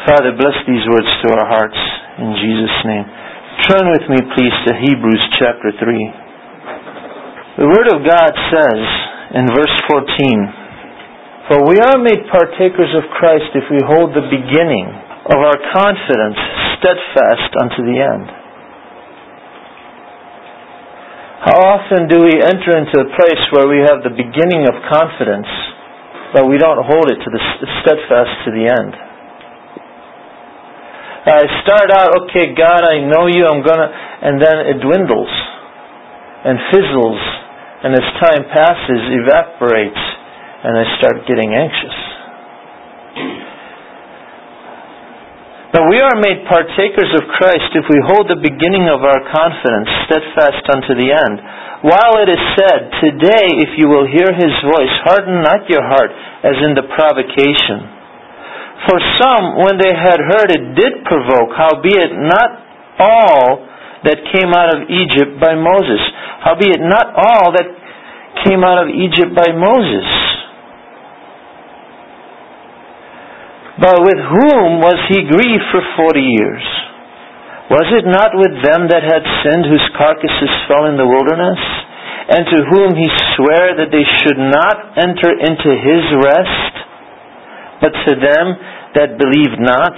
Father, bless these words to our hearts in Jesus' name. Turn with me, please, to Hebrews chapter 3. The Word of God says in verse 14, "For we are made partakers of Christ if we hold the beginning of our confidence steadfast unto the end." How often do we enter into a place where we have the beginning of confidence, but we don't hold it to the steadfast to the end? I start out, okay, God, I know you, and then it dwindles and fizzles, and as time passes, evaporates, and I start getting anxious. But we are made partakers of Christ if we hold the beginning of our confidence steadfast unto the end. While it is said, "Today, if you will hear His voice, harden not your heart as in the provocation. For some, when they had heard it, did provoke, howbeit not all that came out of Egypt by Moses." Howbeit not all that came out of Egypt by Moses. But with whom was he grieved for 40 years? Was it not with them that had sinned, whose carcasses fell in the wilderness? And to whom he sware that they should not enter into his rest, but to them that believed not?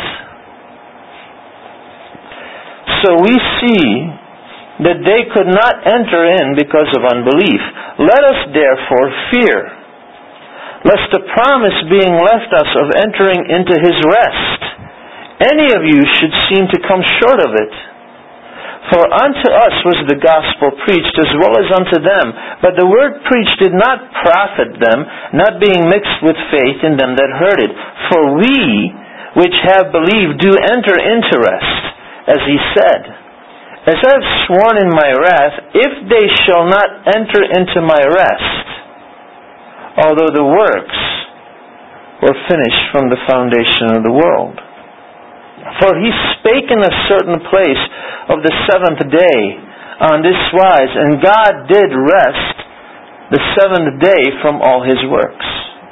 So we see that they could not enter in because of unbelief. Let us therefore fear, lest the promise being left us of entering into his rest, any of you should seem to come short of it. For unto us was the gospel preached, as well as unto them. But the word preached did not profit them, not being mixed with faith in them that heard it. For we, which have believed, do enter into rest, as he said, "As I have sworn in my wrath, if they shall not enter into my rest, although the works were finished from the foundation of the world." For he spake in a certain place of the seventh day on this wise, "And God did rest the seventh day from all his works."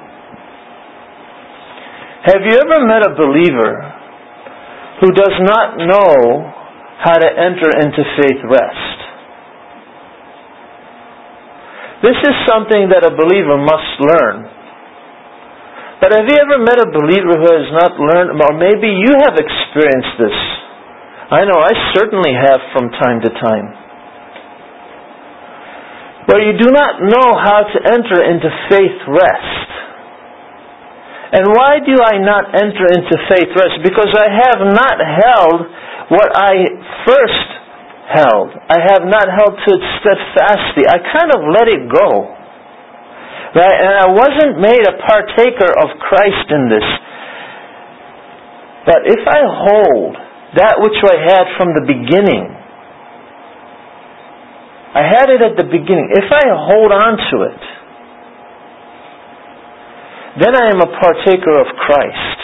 Have you ever met a believer who does not know how to enter into faith rest? This is something that a believer must learn. But have you ever met a believer who has not learned, or maybe you have experienced this? I know I certainly have from time to time. Where you do not know how to enter into faith rest. And why do I not enter into faith rest? Because I have not held what I first held. I have not held to it steadfastly. I kind of let it go. Right? And I wasn't made a partaker of Christ in this. But if I hold that which I had from the beginning, I had it at the beginning. If I hold on to it, then I am a partaker of Christ.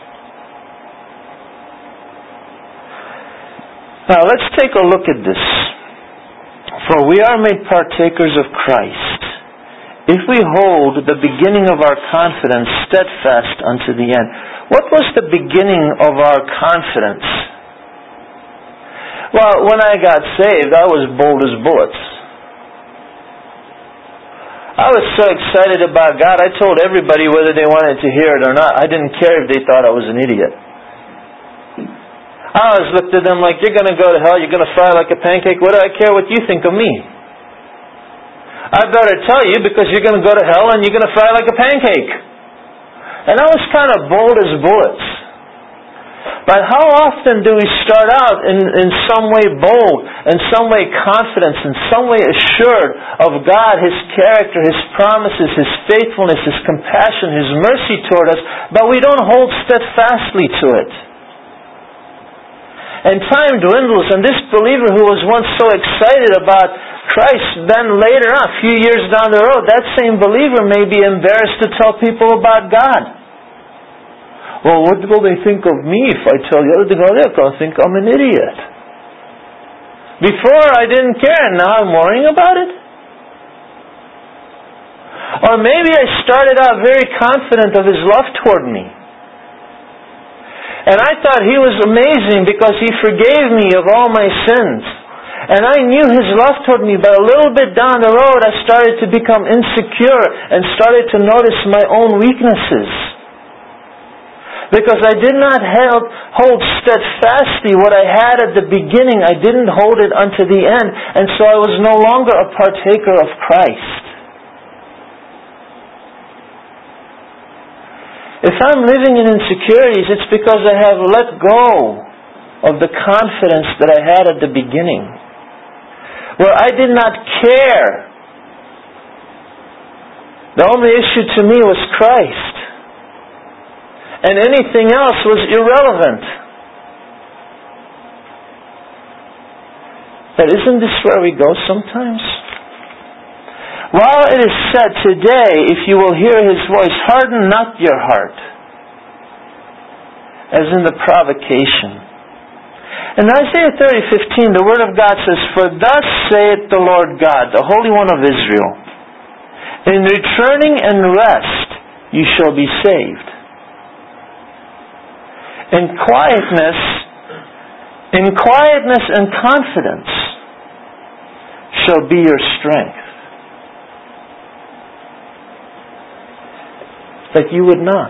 Now let's take a look at this. For we are made partakers of Christ if we hold the beginning of our confidence steadfast unto the end. What was the beginning of our confidence? Well, when I got saved, I was bold as bullets. I was so excited about God, I told everybody whether they wanted to hear it or not. I didn't care if they thought I was an idiot. I always looked at them like, "You're going to go to hell, you're going to fry like a pancake. What do I care what you think of me? I better tell you, because you're going to go to hell and you're going to fry like a pancake." And I was kind of bold as bullets. But how often do we start out in some way bold, in some way confident, in some way assured of God, His character, His promises, His faithfulness, His compassion, His mercy toward us, but we don't hold steadfastly to it. And time dwindles, and this believer who was once so excited about Christ, then later on, a few years down the road, that same believer may be embarrassed to tell people about God. Well, what will they think of me if I tell you everything? Oh, they're going to think I'm an idiot. Before I didn't care, and now I'm worrying about it. Or maybe I started out very confident of His love toward me. And I thought He was amazing because He forgave me of all my sins. And I knew His love toward me, but a little bit down the road I started to become insecure and started to notice my own weaknesses. Because I did not hold steadfastly what I had at the beginning. I didn't hold it unto the end. And so I was no longer a partaker of Christ. If I'm living in insecurities, it's because I have let go of the confidence that I had at the beginning. Where I did not care. The only issue to me was Christ. And anything else was irrelevant. But isn't this where we go sometimes? While it is said today, if you will hear His voice, harden not your heart, as in the provocation. In Isaiah 30:15, the Word of God says, "For thus saith the Lord God, the Holy One of Israel, in returning and rest you shall be saved. In quietness and confidence shall be your strength." But you would not.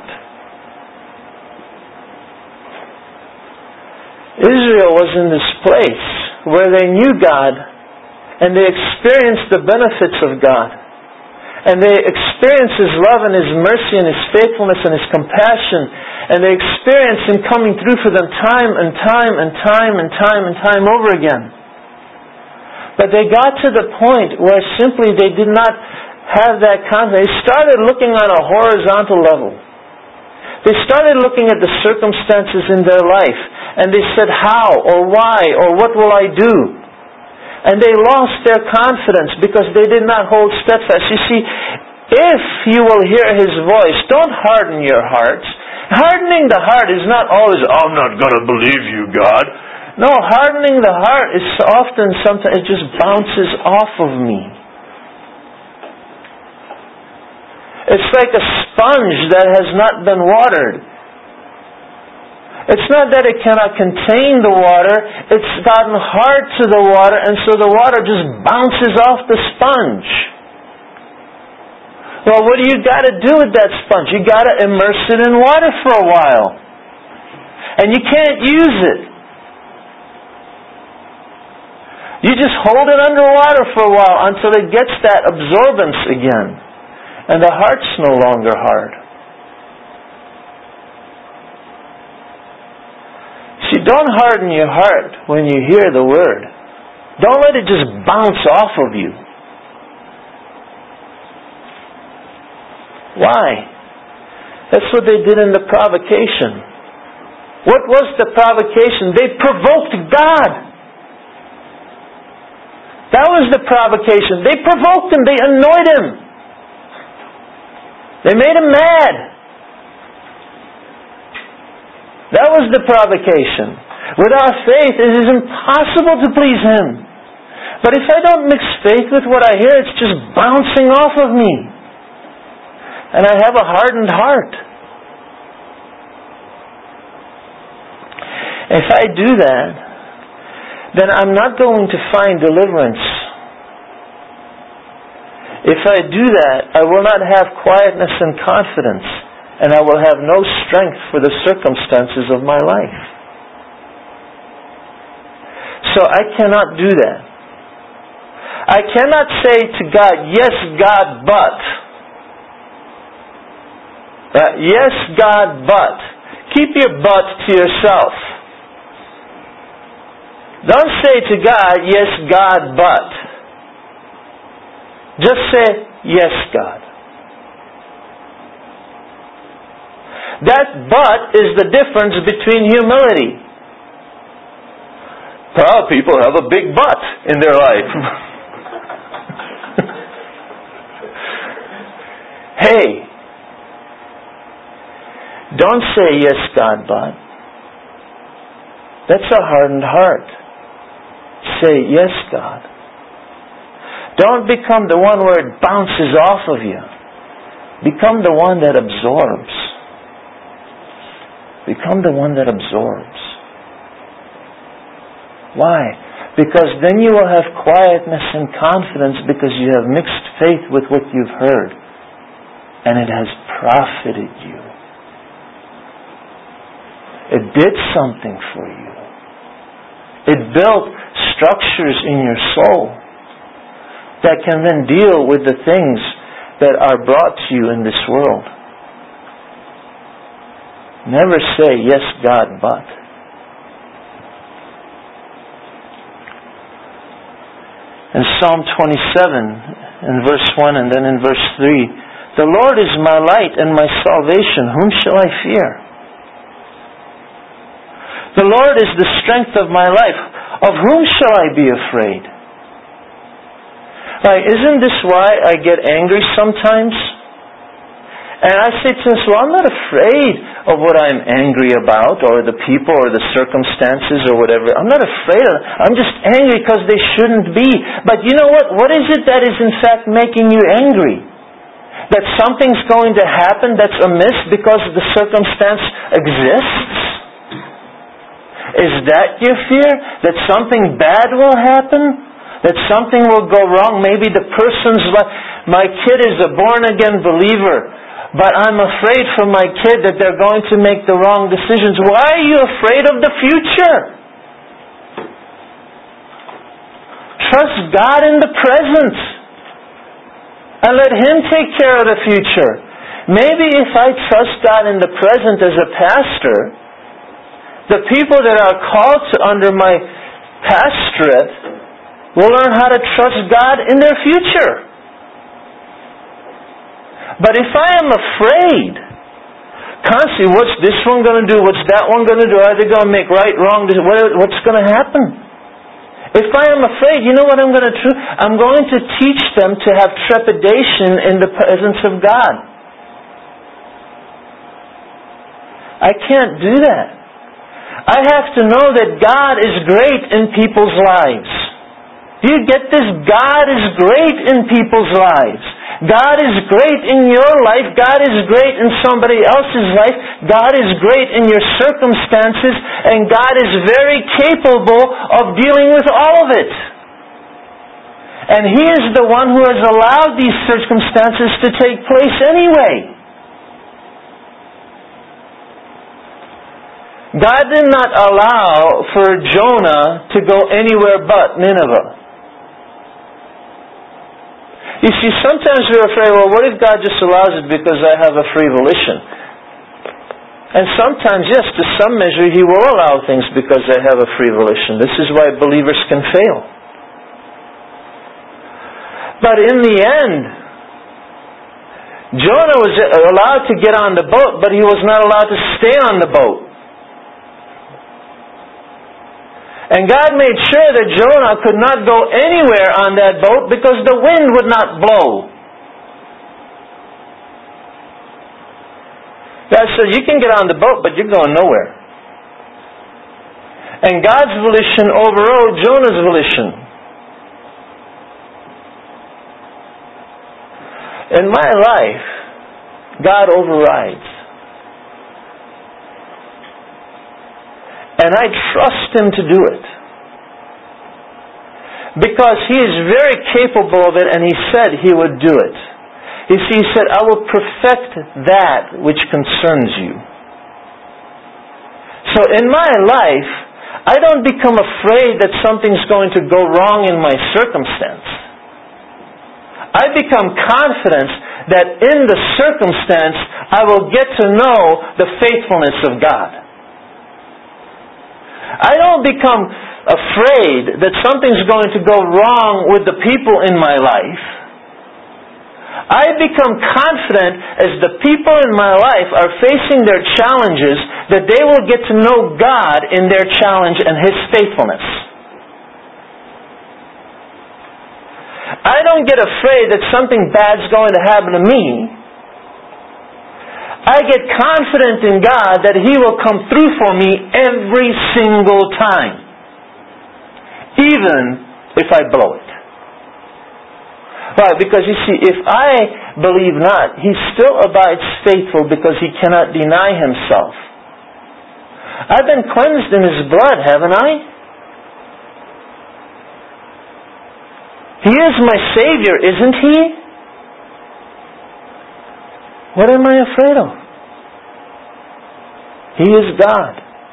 Israel was in this place where they knew God and they experienced the benefits of God. And they experienced His love and His mercy and His faithfulness and His compassion. And they experienced Him coming through for them time and time and time and time and time over again. But they got to the point where simply they did not have that confidence. They started looking on a horizontal level. They started looking at the circumstances in their life. And they said, how or why or what will I do? And they lost their confidence because they did not hold steadfast. You see, if you will hear His voice, don't harden your hearts. Hardening the heart is not always, I'm not going to believe you, God. No, hardening the heart is often sometimes it just bounces off of me. It's like a sponge that has not been watered. It's not that it cannot contain the water, it's gotten hard to the water, and so the water just bounces off the sponge. Well, what do you got to do with that sponge? You got to immerse it in water for a while. And you can't use it. You just hold it under water for a while until it gets that absorbance again. And the heart's no longer hard. See, don't harden your heart when you hear the Word. Don't let it just bounce off of you. Why? That's what they did in the provocation. What was the provocation? They provoked God. That was the provocation. They provoked Him. They annoyed Him. They made Him mad. That was the provocation. Without faith, it is impossible to please Him. But if I don't mix faith with what I hear, it's just bouncing off of me. And I have a hardened heart. If I do that, then I'm not going to find deliverance. If I do that, I will not have quietness and confidence. And I will have no strength for the circumstances of my life. So I cannot do that. I cannot say to God, yes, God, but. Yes, God, but. Keep your but to yourself. Don't say to God, yes, God, but. Just say, yes, God. That but is the difference between humility. Proud people have a big but in their life. Hey, don't say yes, God, but. That's a hardened heart. Say yes, God. Don't become the one where it bounces off of you. Become the one that absorbs. Become the one that absorbs. Why? Because then you will have quietness and confidence because you have mixed faith with what you've heard. And it has profited you. It did something for you. It built structures in your soul that can then deal with the things that are brought to you in this world. Never say, yes, God, but. In Psalm 27, in verse 1 and then in verse 3, the Lord is my light and my salvation. Whom shall I fear? The Lord is the strength of my life. Of whom shall I be afraid? Isn't this why I get angry sometimes? And I say to myself, well, I'm not afraid of what I'm angry about, or the people, or the circumstances, or whatever. I'm not afraid of it. I'm just angry because they shouldn't be. But you know what? What is it that is in fact making you angry? That something's going to happen that's amiss because the circumstance exists? Is that your fear? That something bad will happen? That something will go wrong? Maybe the person's life. My kid is a born-again believer, but I'm afraid for my kid that they're going to make the wrong decisions. Why are you afraid of the future? Trust God in the present. And let Him take care of the future. Maybe if I trust God in the present as a pastor, the people that are called to under my pastorate will learn how to trust God in their future. But if I am afraid, constantly, what's this one going to do? What's that one going to do? Are they going to make right, wrong? What's going to happen? If I am afraid, you know what I'm going to do? I'm going to teach them to have trepidation in the presence of God. I can't do that. I have to know that God is great in people's lives. Do you get this? God is great in people's lives. God is great in your life. God is great in somebody else's life. God is great in your circumstances. And God is very capable of dealing with all of it. And He is the one who has allowed these circumstances to take place anyway. God did not allow for Jonah to go anywhere but Nineveh. You see, sometimes we're afraid, well, what if God just allows it because I have a free volition? And sometimes, yes, to some measure, He will allow things because I have a free volition. This is why believers can fail. But in the end, Jonah was allowed to get on the boat, but he was not allowed to stay on the boat. And God made sure that Jonah could not go anywhere on that boat because the wind would not blow. God said, you can get on the boat, but you're going nowhere. And God's volition overrode Jonah's volition. In my life, God overrides. And I trust Him to do it. Because He is very capable of it, and He said He would do it. You see, He said, I will perfect that which concerns you. So in my life, I don't become afraid that something's going to go wrong in my circumstance. I become confident that in the circumstance, I will get to know the faithfulness of God. I don't become afraid that something's going to go wrong with the people in my life. I become confident as the people in my life are facing their challenges that they will get to know God in their challenge and His faithfulness. I don't get afraid that something bad's going to happen to me. I get confident in God that He will come through for me every single time. Even if I blow it. Why? Because you see, if I believe not, He still abides faithful because He cannot deny Himself. I've been cleansed in His blood, haven't I? He is my Savior, isn't He? What am I afraid of? He is God.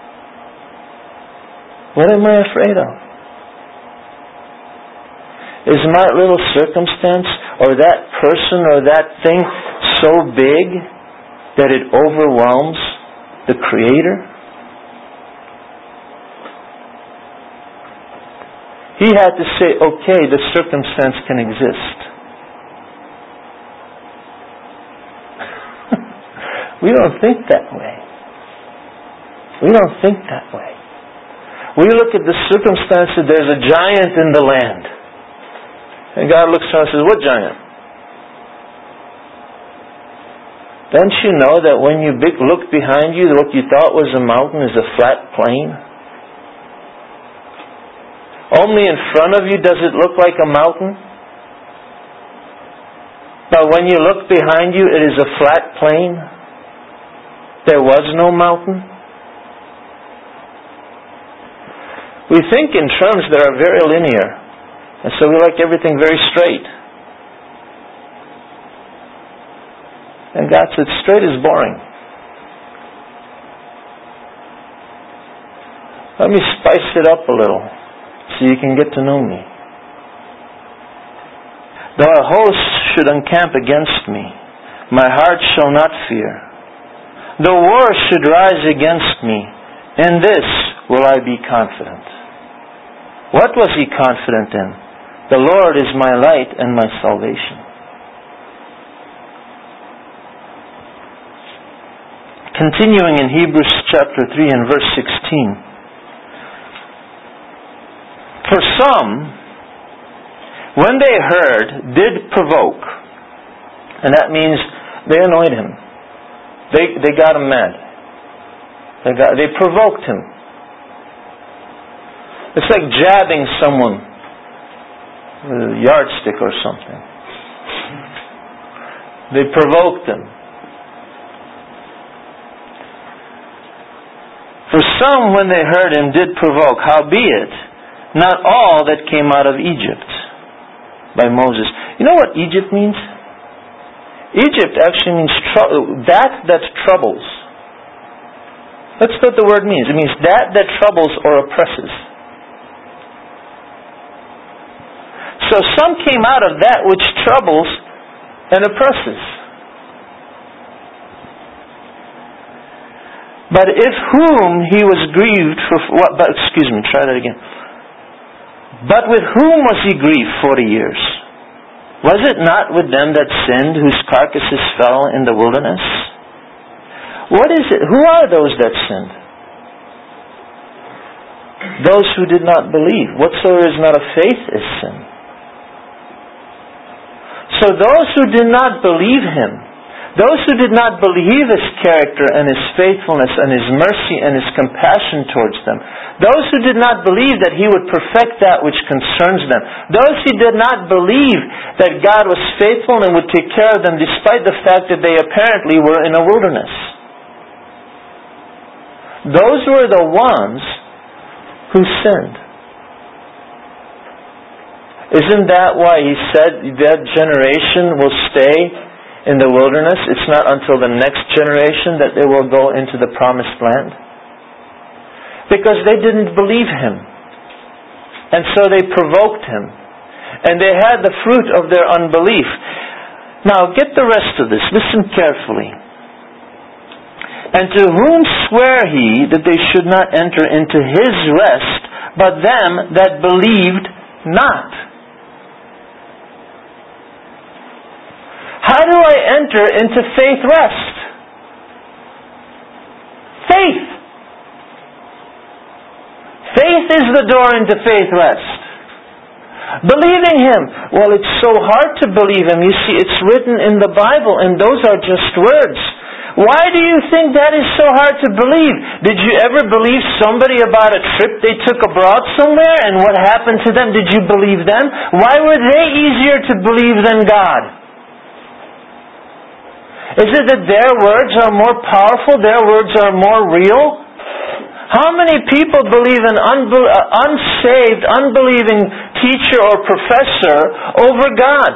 What am I afraid of? Is my little circumstance or that person or that thing so big that it overwhelms the Creator? He had to say, okay, the circumstance can exist. We don't think that way. We don't think that way. We look at the circumstance that there's a giant in the land. And God looks around and says, what giant? Don't you know that when you look behind you, what you thought was a mountain is a flat plain? Only in front of you does it look like a mountain. But when you look behind you, it is a flat plain. There was no mountain. We think in terms that are very linear. And so we like everything very straight. And God said, straight is boring. Let me spice it up a little so you can get to know me. Though a host should encamp against me, my heart shall not fear. Though war should rise against me, in this will I be confident. What was he confident in? The Lord is my light and my salvation. Continuing in Hebrews chapter 3 and verse 16. For some, when they heard, did provoke. And that means they annoyed him. They got him mad. They provoked him. It's like jabbing someone with a yardstick or something. They provoked him. For some, when they heard him, did provoke. Howbeit, not all that came out of Egypt by Moses. You know what Egypt means? Egypt actually means that troubles. That's what the word means. It means that troubles or oppresses. So some came out of that which troubles and oppresses. But if whom he was grieved for what? Try that again. But with whom was he grieved 40 years? Was it not with them that sinned, whose carcasses fell in the wilderness? What is it? Who are those that sinned? Those who did not believe. Whatsoever is not of faith is sin. So those who did not believe him, those who did not believe his character and his faithfulness and his mercy and his compassion towards them, those who did not believe that he would perfect that which concerns them, those who did not believe that God was faithful and would take care of them despite the fact that they apparently were in a wilderness. Those were the ones who sinned. Isn't that why he said that generation will stay in the wilderness? It's not until the next generation that they will go into the promised land. Because they didn't believe him. And so they provoked him. And they had the fruit of their unbelief. Now get the rest of this. Listen carefully. And to whom sware he that they should not enter into his rest, but them that believed not? How do I enter into faith rest? Faith. Faith is the door into faith rest. Believing him. Well, it's so hard to believe him. You see, it's written in the Bible, and those are just words. Why do you think that is so hard to believe? Did you ever believe somebody about a trip they took abroad somewhere and what happened to them? Did you believe them? Why were they easier to believe than God? Is it that their words are more powerful? Their words are more real? How many people believe an unsaved, unbelieving teacher or professor over God?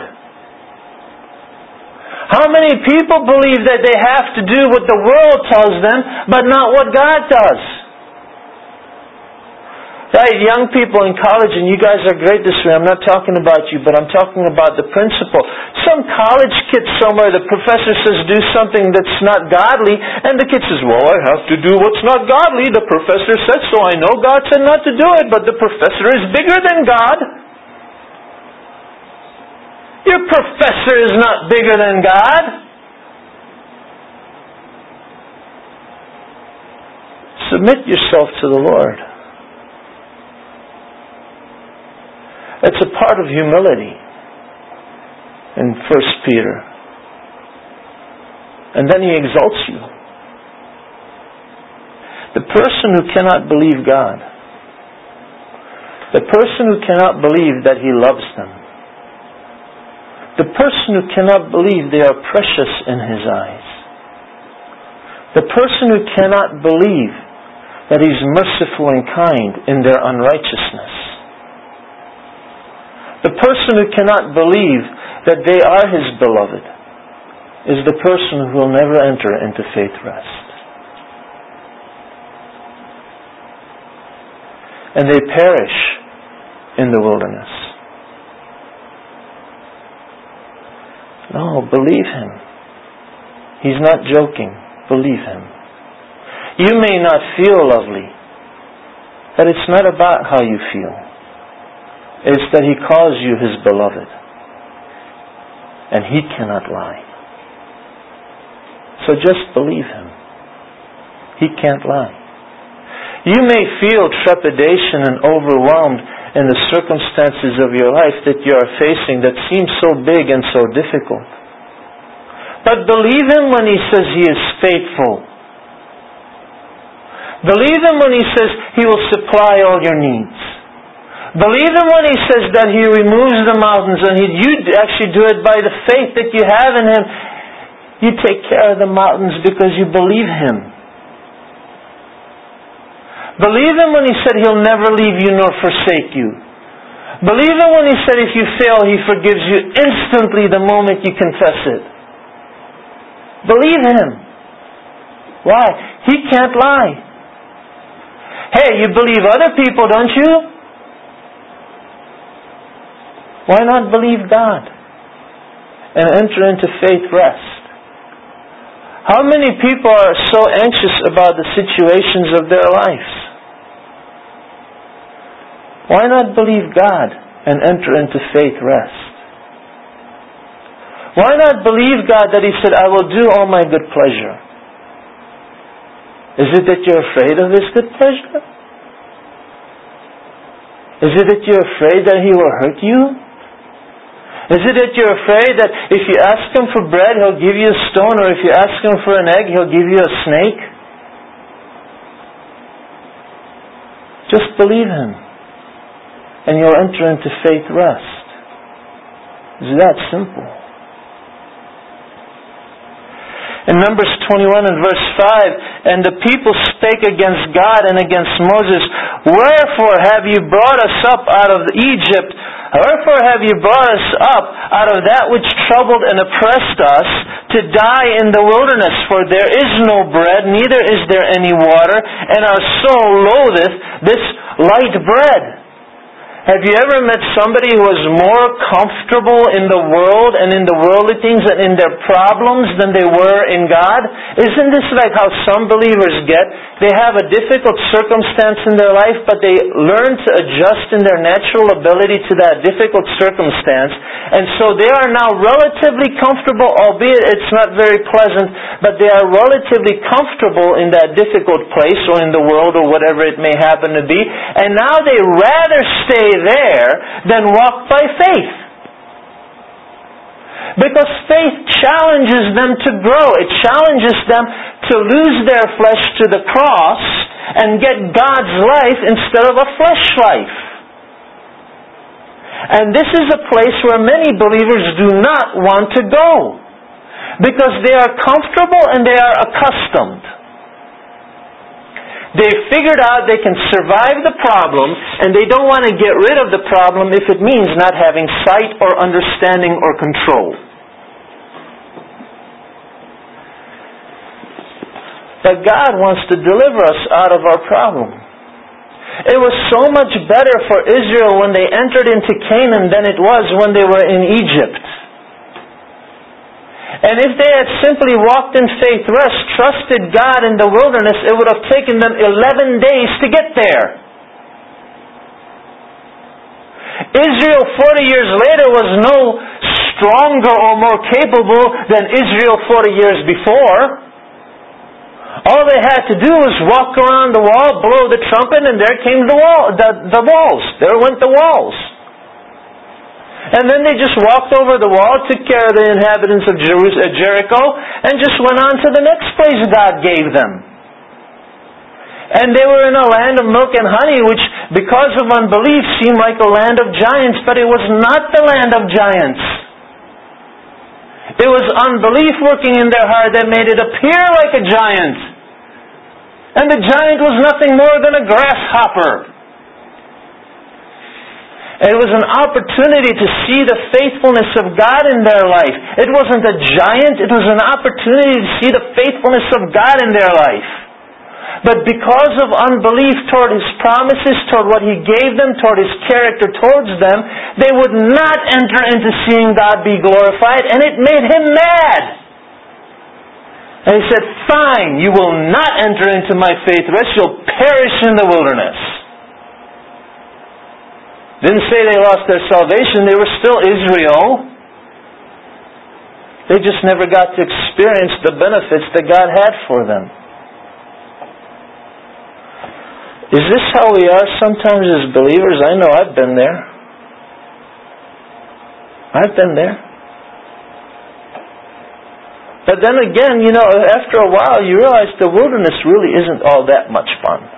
How many people believe that they have to do what the world tells them, but not what God does? Right, young people in college, and you guys are great this way. I'm not talking about you, but I'm talking about the principle. Some college kid somewhere, the professor says do something that's not godly, and the kid says, well, I have to do what's not godly. The professor said so. I know God said not to do it, but the professor is bigger than God. Your professor is not bigger than God. Submit yourself to the Lord. It's a part of humility in 1 Peter. And then he exalts you. The person who cannot believe God, the person who cannot believe that He loves them, the person who cannot believe they are precious in His eyes, the person who cannot believe that He's merciful and kind in their unrighteousness, the person who cannot believe that they are His beloved is the person who will never enter into faith rest. And they perish in the wilderness. No, believe Him. He's not joking. Believe Him. You may not feel lovely, but it's not about how you feel. It's that He calls you His beloved. And He cannot lie. So just believe Him. He can't lie. You may feel trepidation and overwhelmed in the circumstances of your life that you are facing that seem so big and so difficult. But believe Him when He says He is faithful. Believe Him when He says He will supply all your needs. Believe Him when He says that He removes the mountains, and you actually do it by the faith that you have in Him. You take care of the mountains because you believe Him. Believe Him when He said He'll never leave you nor forsake you. Believe Him when He said if you fail, He forgives you instantly the moment you confess it. Believe Him. Why? He can't lie. Hey, you believe other people, don't you? Why not believe God and enter into faith rest? How many people are so anxious about the situations of their lives? Why not believe God and enter into faith rest? Why not believe God that He said, I will do all my good pleasure? Is it that you're afraid of His good pleasure? Is it that you're afraid that He will hurt you? Is it that you're afraid that if you ask Him for bread, He'll give you a stone, or if you ask Him for an egg, He'll give you a snake? Just believe Him, and you'll enter into faith rest. It's that simple. In Numbers 21 and verse 5, and the people spake against God and against Moses, wherefore have you brought us up out of Egypt? Wherefore have you brought us up out of that which troubled and oppressed us, to die in the wilderness? For there is no bread, neither is there any water, and our soul loatheth this light bread. Have you ever met somebody who was more comfortable in the world and in the worldly things and in their problems than they were in God? Isn't this like how some believers get? They have a difficult circumstance in their life, but they learn to adjust in their natural ability to that difficult circumstance. And so they are now relatively comfortable, albeit it's not very pleasant, but they are relatively comfortable in that difficult place or in the world or whatever it may happen to be. And now they rather stay there than walk by faith. Because faith challenges them to grow. It challenges them to lose their flesh to the cross and get God's life instead of a flesh life. And this is a place where many believers do not want to go, because they are comfortable and they are accustomed. They figured out they can survive the problem, and they don't want to get rid of the problem if it means not having sight or understanding or control. But God wants to deliver us out of our problem. It was so much better for Israel when they entered into Canaan than it was when they were in Egypt. And if they had simply walked in faith rest, trusted God in the wilderness, it would have taken them 11 days to get there. Israel 40 years later was no stronger or more capable than Israel 40 years before. All they had to do was walk around the wall, blow the trumpet, and there came the walls. There went the walls. And then they just walked over the wall, took care of the inhabitants of Jericho, and just went on to the next place God gave them. And they were in a land of milk and honey, which because of unbelief seemed like a land of giants, but it was not the land of giants. It was unbelief working in their heart that made it appear like a giant. And the giant was nothing more than a grasshopper. It was an opportunity to see the faithfulness of God in their life. It wasn't a giant, it was an opportunity to see the faithfulness of God in their life. But because of unbelief toward His promises, toward what He gave them, toward His character towards them, they would not enter into seeing God be glorified, and it made Him mad. And He said, "Fine, you will not enter into my faith rest, you'll perish in the wilderness." Didn't say they lost their salvation, they were still Israel. They just never got to experience the benefits that God had for them. Is this how we are sometimes as believers? I know I've been there. I've been there. But then again, after a while you realize the wilderness really isn't all that much fun.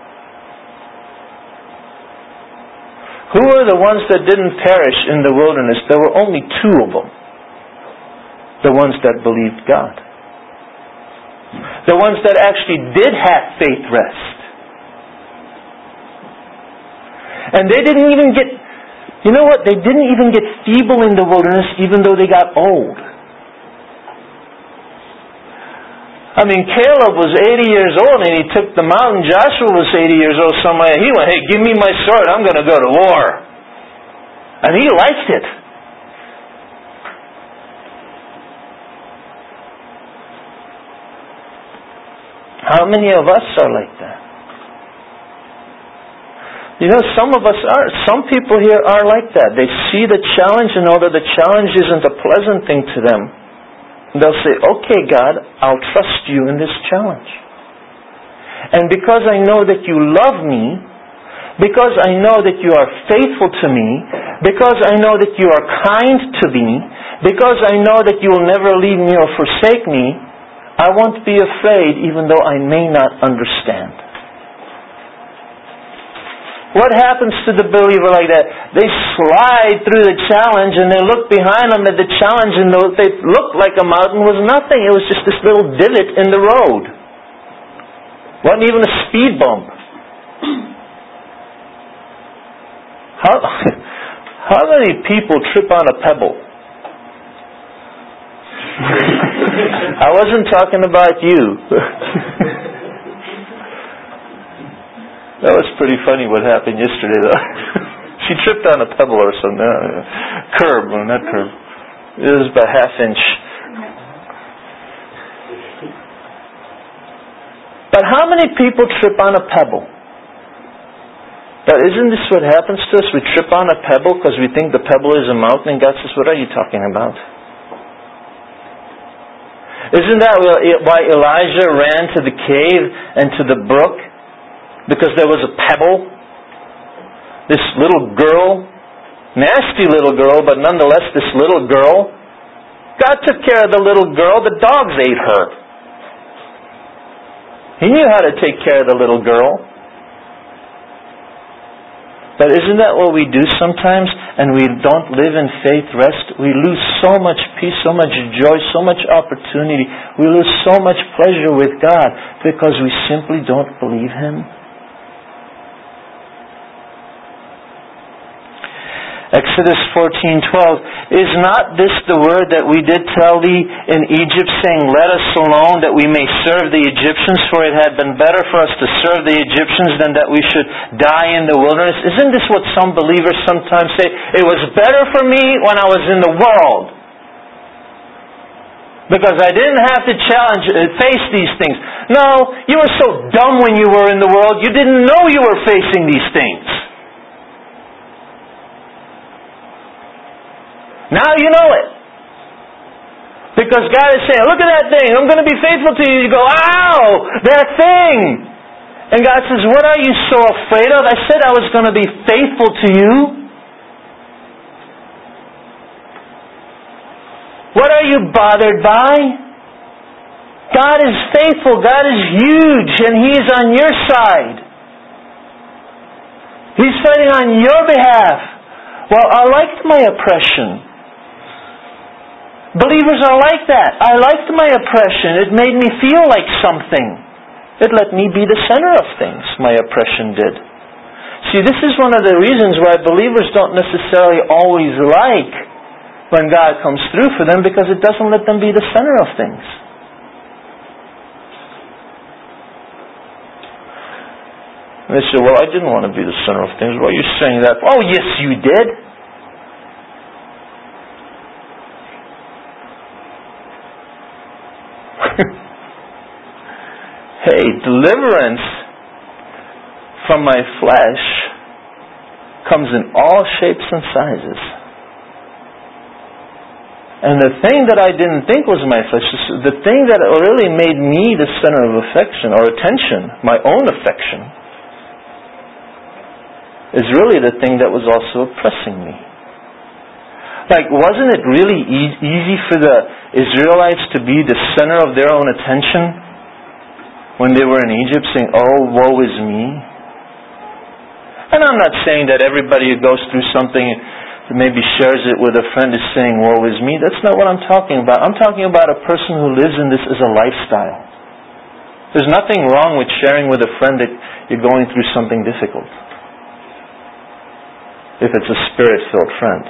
Who were the ones that didn't perish in the wilderness? There were only 2 of them. The ones that believed God. The ones that actually did have faith rest. And they didn't even get, they didn't even get feeble in the wilderness even though they got old. I mean, Caleb was 80 years old and he took the mountain. Joshua was 80 years old somewhere. He went, "Hey, give me my sword. I'm going to go to war." And he liked it. How many of us are like that? Some of us are. Some people here are like that. They see the challenge, and although the challenge isn't a pleasant thing to them, they'll say, "Okay, God, I'll trust you in this challenge. And because I know that you love me, because I know that you are faithful to me, because I know that you are kind to me, because I know that you will never leave me or forsake me, I won't be afraid even though I may not understand." What happens to the believer like that? They slide through the challenge and they look behind them at the challenge and what they looked like a mountain was nothing. It was just this little divot in the road. Wasn't even a speed bump. How many people trip on a pebble? I wasn't talking about you. That was pretty funny what happened yesterday, though. She tripped on a pebble or something. Curb, well, not curb. It was about a half-inch. But how many people trip on a pebble? But isn't this what happens to us? We trip on a pebble because we think the pebble is a mountain, and God says, "What are you talking about?" Isn't that why Elijah ran to the cave and to the brook? Because there was a pebble. This little girl, nasty little girl, but nonetheless this little girl. God took care of the little girl. The dogs ate her. He knew how to take care of the little girl. But isn't that what we do sometimes? and we don't live in faith rest, we lose so much peace, so much joy, so much opportunity. We lose so much pleasure with God because we simply don't believe Him. Exodus 14:12, is not this the word that we did tell thee in Egypt, saying, let us alone, that we may serve the Egyptians, for it had been better for us to serve the Egyptians than that we should die in the wilderness? Isn't this what some believers sometimes say? It was better for me when I was in the world, because I didn't have to face these things. No, you were so dumb when you were in the world, you didn't know you were facing these things. Now you know it. Because God is saying, look at that thing, I'm going to be faithful to you. You go, ow, that thing. And God says, what are you so afraid of? I said I was going to be faithful to you. What are you bothered by? God is faithful. God is huge, and He's on your side. He's fighting on your behalf. Well, I liked my oppression. Believers are like that. I liked my oppression. It made me feel like something. It let me be the center of things, my oppression did. See, this is one of the reasons why believers don't necessarily always like when God comes through for them, because it doesn't let them be the center of things. And they say, well, I didn't want to be the center of things. Why are you saying that? Oh, yes, you did. Hey, deliverance from my flesh comes in all shapes and sizes. And the thing that I didn't think was my flesh, the thing that really made me the center of affection or attention, my own affection, is really the thing that was also oppressing me. Like, wasn't it really easy for the Israelites to be the center of their own attention when they were in Egypt, saying, oh, woe is me? And I'm not saying that everybody who goes through something, maybe shares it with a friend, is saying, woe is me. That's not what I'm talking about. I'm talking about a person who lives in this as a lifestyle. There's nothing wrong with sharing with a friend that you're going through something difficult, if it's a Spirit-filled friend.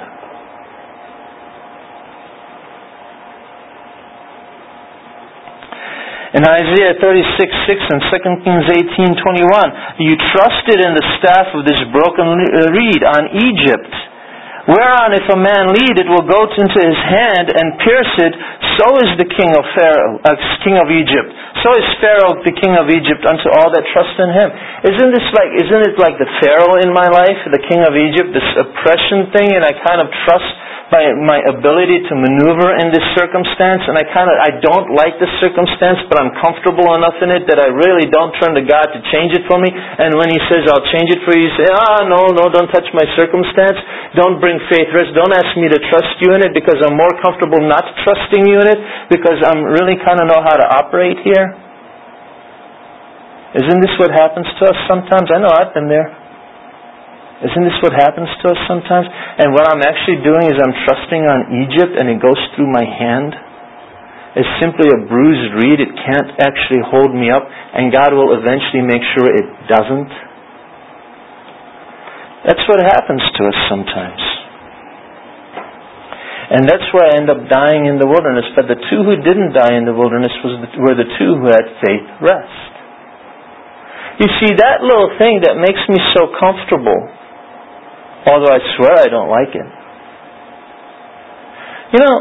In Isaiah 36:6 and 2 Kings 18:21, you trusted in the staff of this broken reed on Egypt, whereon if a man lead, it will go into his hand and pierce it. So is the king of Egypt. So is Pharaoh, the king of Egypt, unto all that trust in him. Isn't it like the Pharaoh in my life, the king of Egypt, this oppression thing, and I kind of trust by my ability to maneuver in this circumstance, and I don't like this circumstance, but I'm comfortable enough in it that I really don't turn to God to change it for me. And when He says, I'll change it for you, you say, no, don't touch my circumstance. Don't bring faith rest. Don't ask me to trust you in it, because I'm more comfortable not trusting you in it, because I'm really kind of know how to operate here. Isn't this what happens to us sometimes? I know I've been there. Isn't this what happens to us sometimes? And what I'm actually doing is I'm trusting on Egypt, and it goes through my hand. It's simply a bruised reed. It can't actually hold me up, and God will eventually make sure it doesn't. That's what happens to us sometimes. And that's where I end up dying in the wilderness. But the two who didn't die in the wilderness were the two who had faith rest. You see, that little thing that makes me so comfortable, although I swear I don't like it. You know,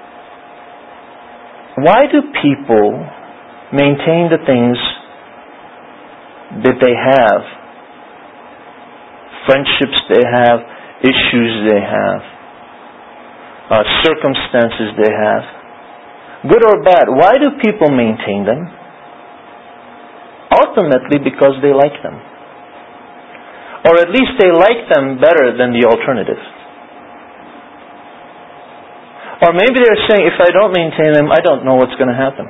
why do people maintain the things that they have? Friendships they have, issues they have, circumstances they have, good or bad. Why do people maintain them? Ultimately because they like them. Or at least they like them better than the alternative. Or maybe they're saying, if I don't maintain them, I don't know what's going to happen.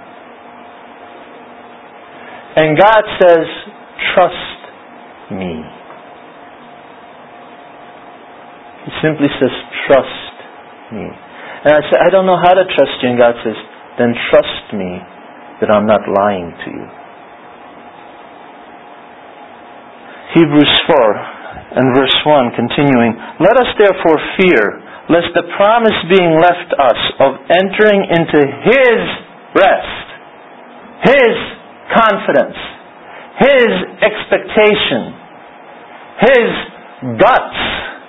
And God says, trust me. He simply says, trust me. And I say, I don't know how to trust you. And God says, then trust me that I'm not lying to you. Hebrews 4 and verse 1 continuing, let us therefore fear, lest the promise being left us of entering into His rest, His confidence, His expectation, His guts,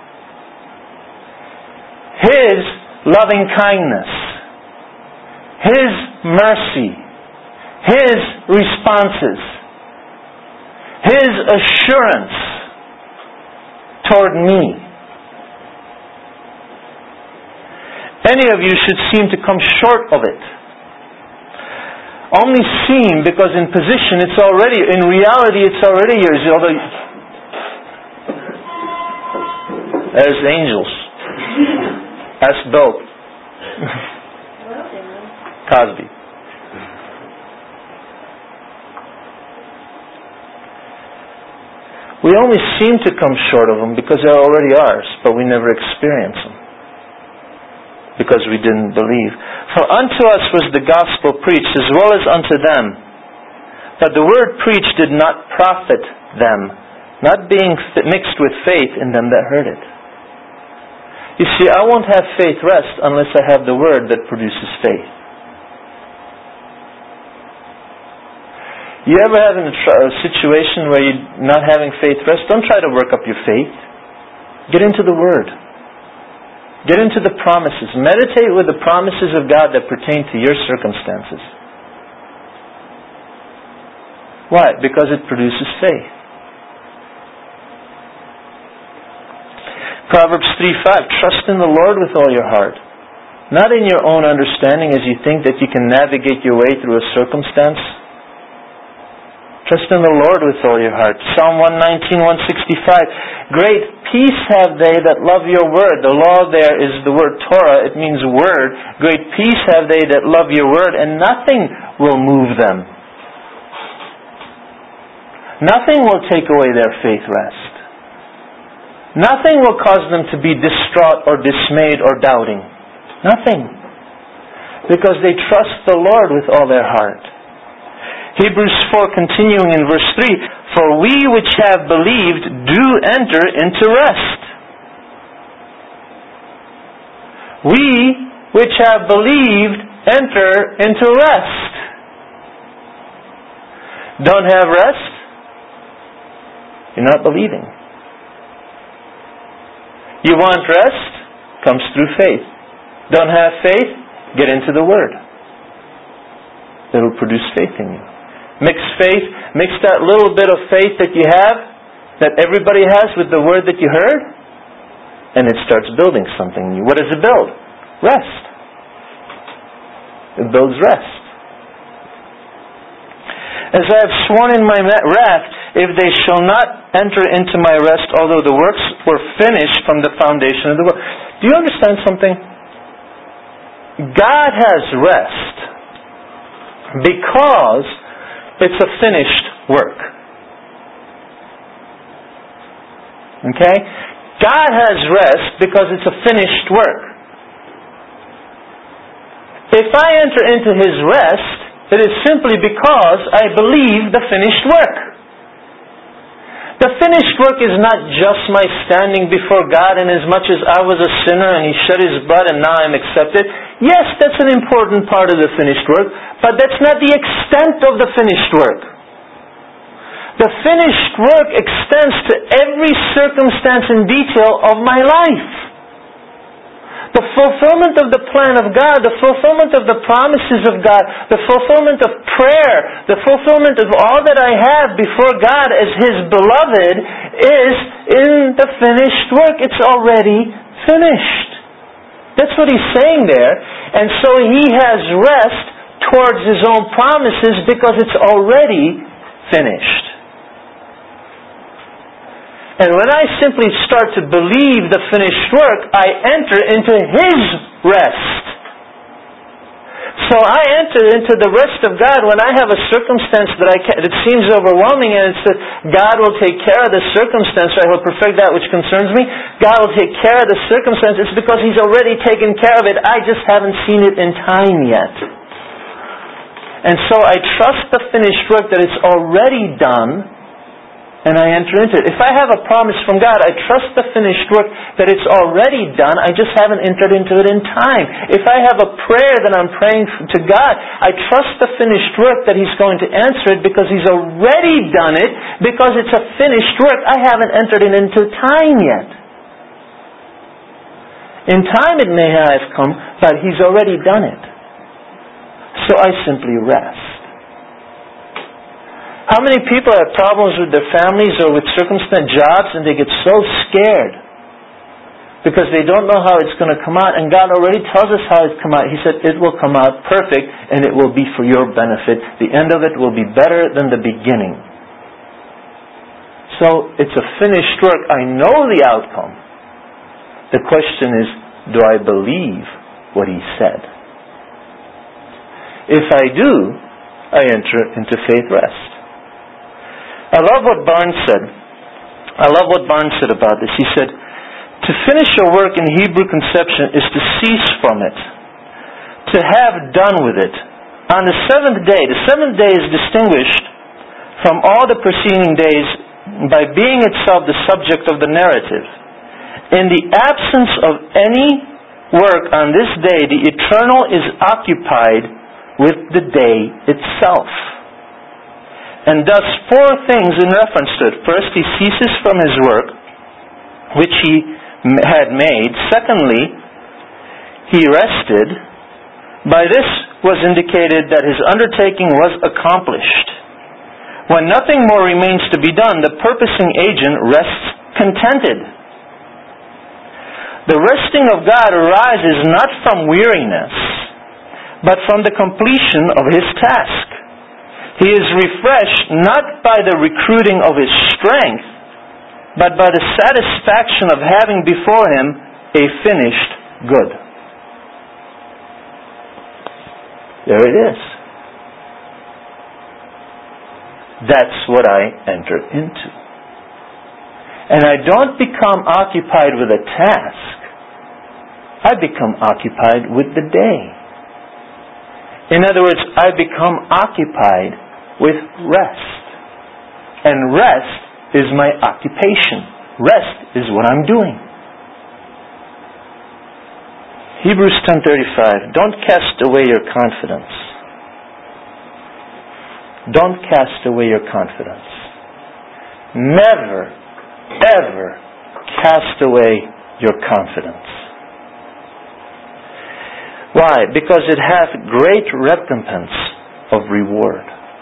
His loving kindness, His mercy, His responses, His assurance toward me. Any of you should seem to come short of it. Only seem, because in position it's already, in reality it's already yours. Although there's angels. Ask Bill Cosby. We only seem to come short of them because they're already ours, but we never experience them because we didn't believe. For unto us was the gospel preached as well as unto them, but the word preached did not profit them, not being mixed with faith in them that heard it. You see, I won't have faith rest unless I have the word that produces faith. You ever have a situation where you're not having faith rest? Don't try to work up your faith. Get into the Word. Get into the promises. Meditate with the promises of God that pertain to your circumstances. Why? Because it produces faith. Proverbs 3:5, trust in the Lord with all your heart, not in your own understanding as you think that you can navigate your way through a circumstance. Trust in the Lord with all your heart. Psalm 119, 165. Great peace have they that love your word. The law there is the word Torah. It means word. Great peace have they that love your word, and nothing will move them. Nothing will take away their faith rest. Nothing will cause them to be distraught or dismayed or doubting. Nothing. Because they trust the Lord with all their heart. Hebrews 4 continuing in verse 3, for we which have believed do enter into rest. We which have believed enter into rest. Don't have rest? You're not believing. You want rest? Comes through faith. Don't have faith? Get into the Word. It will produce faith in you. Mix faith, mix that little bit of faith that you have, that everybody has with the Word that you heard, and it starts building something new. What does it build? Rest. It builds rest. As I have sworn in my wrath, if they shall not enter into my rest, although the works were finished from the foundation of the world. Do you understand something? God has rest because it's a finished work. Okay? God has rest because it's a finished work. If I enter into His rest, it is simply because I believe the finished work. The finished work is not just my standing before God, and as much as I was a sinner and He shed His blood and now I'm accepted. Yes, that's an important part of the finished work, but that's not the extent of the finished work. The finished work extends to every circumstance and detail of my life. The fulfillment of the plan of God, the fulfillment of the promises of God, the fulfillment of prayer, the fulfillment of all that I have before God as His beloved is in the finished work. It's already finished. That's what He's saying there. And so He has rest towards His own promises because it's already finished. And when I simply start to believe the finished work, I enter into His rest. So I enter into the rest of God when I have a circumstance that seems overwhelming, and it's that God will take care of the circumstance, right? He'll perfect that which concerns me. God will take care of the circumstance. It's because He's already taken care of it. I just haven't seen it in time yet. And so I trust the finished work that it's already done, and I enter into it. If I have a promise from God, I trust the finished work that it's already done. I just haven't entered into it in time. If I have a prayer that I'm praying to God, I trust the finished work that He's going to answer it because He's already done it, because it's a finished work. I haven't entered it into time yet. In time it may have come, but He's already done it. So I simply rest. How many people have problems with their families or with circumstantial jobs, and they get so scared because they don't know how it's going to come out, and God already tells us how it's come out. He said it will come out perfect, and it will be for your benefit. The end of it will be better than the beginning. So it's a finished work. I know the outcome. The question is, do I believe what He said? If I do, I enter into faith rest. I love what Barnes said. About this. He said, to finish a work in Hebrew conception is to cease from it, to have done with it. On the seventh day is distinguished from all the preceding days by being itself the subject of the narrative. In the absence of any work on this day, the eternal is occupied with the day itself. And thus, four things in reference to it. First, He ceases from His work, which He had made. Secondly, He rested. By this was indicated that His undertaking was accomplished. When nothing more remains to be done, the purposing agent rests contented. The resting of God arises not from weariness, but from the completion of His task. He is refreshed not by the recruiting of His strength, but by the satisfaction of having before Him a finished good. There it is. That's what I enter into. And I don't become occupied with a task. I become occupied with the day. In other words, I become occupied with rest. And rest is my occupation. Rest is what I'm doing. Hebrews 10:35. Don't cast away your confidence. Don't cast away your confidence. Never, ever cast away your confidence. Why? Because it hath great recompense of reward.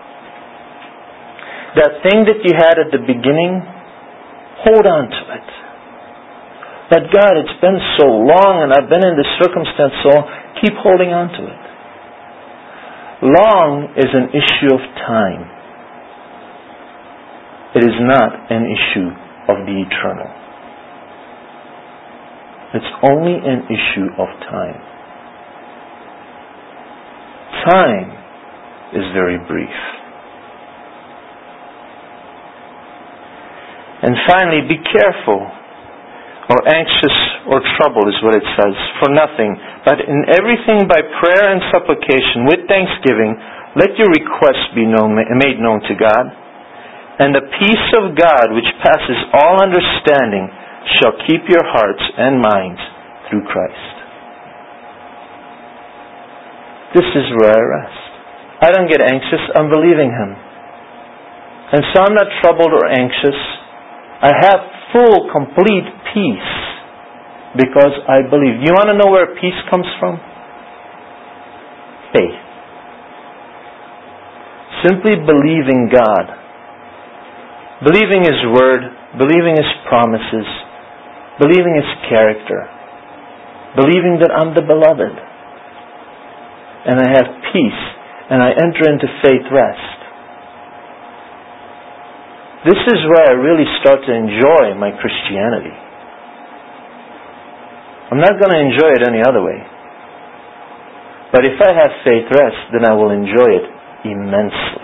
That thing that you had at the beginning, hold on to it. But God, it's been so long and I've been in this circumstance so long, keep holding on to it. Long is an issue of time. It is not an issue of the eternal. It's only an issue of time. Time is very brief. And finally, be careful, or anxious, or troubled is what it says, for nothing, but in everything by prayer and supplication, with thanksgiving, let your requests be made known to God. And the peace of God, which passes all understanding, shall keep your hearts and minds through Christ. This is where I rest. I don't get anxious, I'm believing Him. And so I'm not troubled or anxious. I have full, complete peace because I believe. You want to know where peace comes from? Faith. Simply believing God. Believing His Word. Believing His promises. Believing His character. Believing that I'm the beloved. And I have peace. And I enter into faith rest. This is where I really start to enjoy my Christianity. I'm not going to enjoy it any other way. But if I have faith rest, then I will enjoy it immensely.